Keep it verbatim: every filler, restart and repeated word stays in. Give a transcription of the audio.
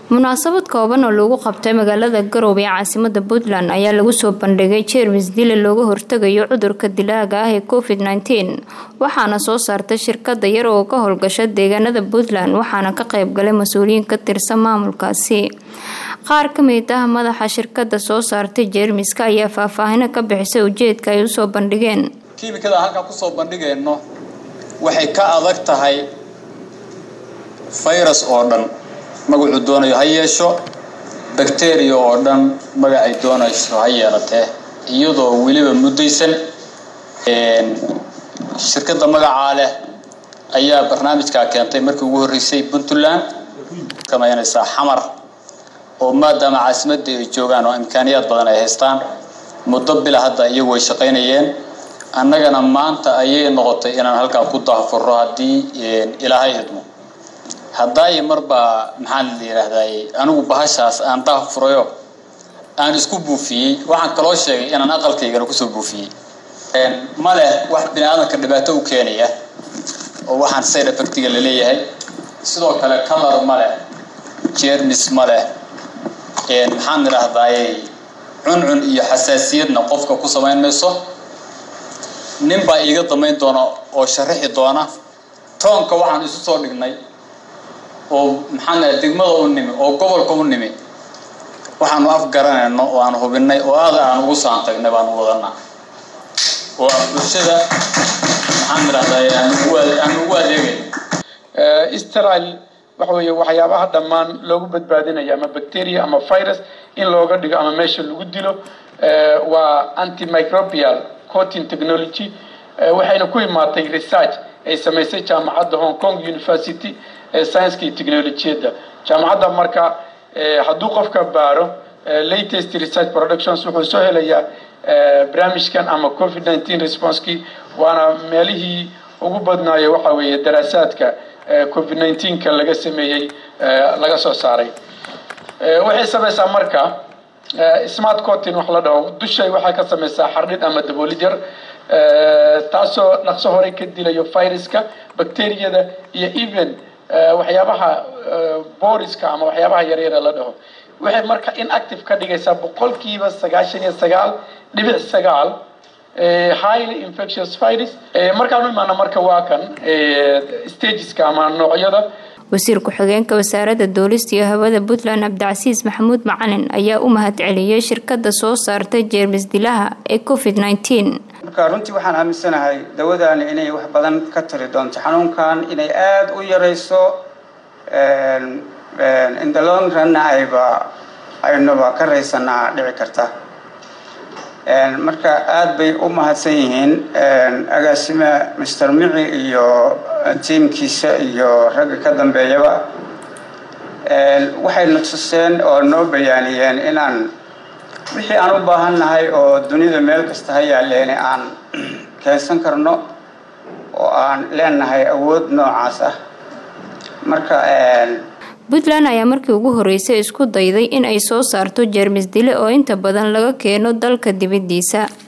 munaasabad kooban oo lagu qabtay magaalada Garowe ee caasimadda Puntland ayaa lagu soo bandhigay jeermis dil looga hortagayo cudurka dilaaga ah ee covid nineteen waxaana soo saartay shirkadda yar oo ka howlgasha deegaanada Puntland waxaana ka qayb galay mas'uuliyiin ka tirsan maamulkaasi. qaar ka mid ah madaxa shirkadda soo saartay jeermiska ayaa faahfaahin ka bixisay ujeedka ay u soo bandhigeen. kiimikada halka ku soo bandhigayno waxay ka adag tahay virus oo dhan magacu doonayo ha yeesho bacteria oo dhan magacay doonayso ha yeelatee iyadoo waliba mudaysan een shirkadda magaca leh ayaa barnaamijka keentay markii ugu horeysay Puntland kama yanaysa xamar oo maadaama caasimadda ay joogaan oo imkaaniyad badan ay haystaan muddo bil hadda iyagu way shaqaynayeen annagana maanta ayay noqotay inaan halka ku daafuro hadii ilaahay idmo hadday marba maxaan leeyahay anigu bahashaas aan daafurayo aan isku buufiyay waxaan kala sheegay inaan aqalkayga ku soo buufiyay een male wax bini'aadamka dhibaato u keenaya oo waxaan side effect-ga leeyahay sidoo kale color male germs male een maxaan leeyahay cuncun iyo xasaasiyadna qofka ku sameynayso ninba iga damayn doona oo sharaxi doona toonka waxaan isu soo dhignay oo maxaan leeyahay degmada u nimi oo gobolka u nimi waxaanu af garanayno oo aan hubinay oo aad aan ugu saan tagnay baan wadana oo bulshada maxaan leeyahay aan ugu adeegay ee Israel waxa weeye waxyaabaha dhamaan loogu badbaadinayo ama bacteria ama virus in looga dhigo ama meesha lagu dilo ee waa antimicrobial coating technology waxayna ku imaatay research ay sameysay jaamacadda Hong Kong University science and technology jaamacadda marka haduu qofka baaro latest research productions wuxuu soo helayaa barnaamijkan ama covid nineteen response ki waana meelihii ugu badnaayo waxa weeye daraasaadka covid nineteen ka laga sameeyay laga soo saaray waxay samaysaa marka smart coating wax la dhaho dushay waxa ka samaysaa xardhid ama daboolijar taasoo dhaqso hore ka dilayo viruska bacteriyada iyo even waxyaabaha boriska ama waxyaabaha yar yar la dhaho waxay marka inactive ka dhigaysaa boqolkiiba sagaashan iyo sagaal dhibic sagaal ee highly infectious virus ee marka uu imaana marka waa kan ee stageska ama noocyada. wasiir ku-xigeenka wasaaradda dowlista iyo hawada Puntland Abdicasiis Maxamuud Macalin ayaa u mahadceliyay shirkadda soo saartay jeermis dilaha ee covid nineteen. marka runtii waxaan aaminsanahay dawadani inay wax badan ka tiri doonto xanuunkan inay aad u yareyso een in the long run ayba aynuba ka reysanaa dhici karta een marka aad bay u mahadsan yihiin een agaasima Mister Mici iyo teamkiisa iyo rag ka dambeeyaba een waxay nutuseen oo noo bayaaniyeen inaan wixii aan u baahanahay oo dunida meel kasta hayaaleen aan keensan karno oo aan leenahay awood noocaas ah marka een Puntland ayaa markii ugu horeysay isku dayday in ay soo saarto jeermis dile oo inta badan laga keeno dalka dibadiisa.